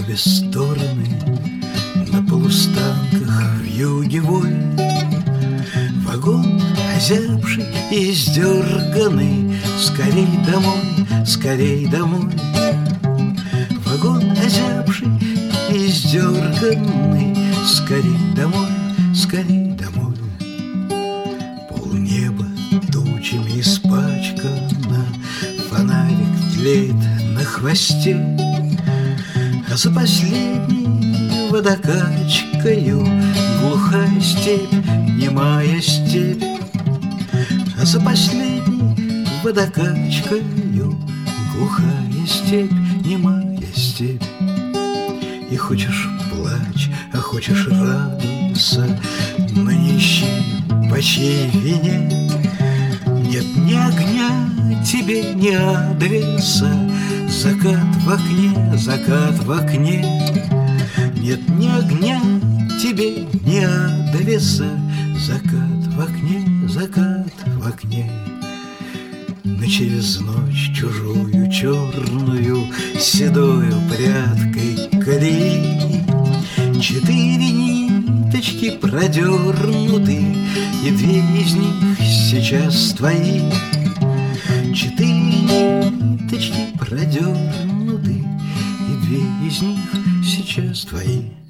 обе стороны на полустанках вьюги вой. Вагон озябший и издерганный, скорей домой, скорей домой. Вагон озябший и издерганный, скорей домой, скорей домой. Полнеба тучами испачкано, фонарик тлеет на хвосте, а за последней водокачкою глухая степь, немая степь. А за последней водокачкою глухая степь, немая степь. И хочешь плачь, а хочешь радуйся, но не ищи по чьей вине. Нет ни огня тебе, ни адреса, закат в окне, закат в окне. Нет ни огня тебе, ни адреса, закат в окне, закат в окне. Но через ночь чужую черную седою прядкой колеи 4 ниточки продернуты, и 2 из них сейчас твои. 4 ниточки продернуты, и 2 из них сейчас твои.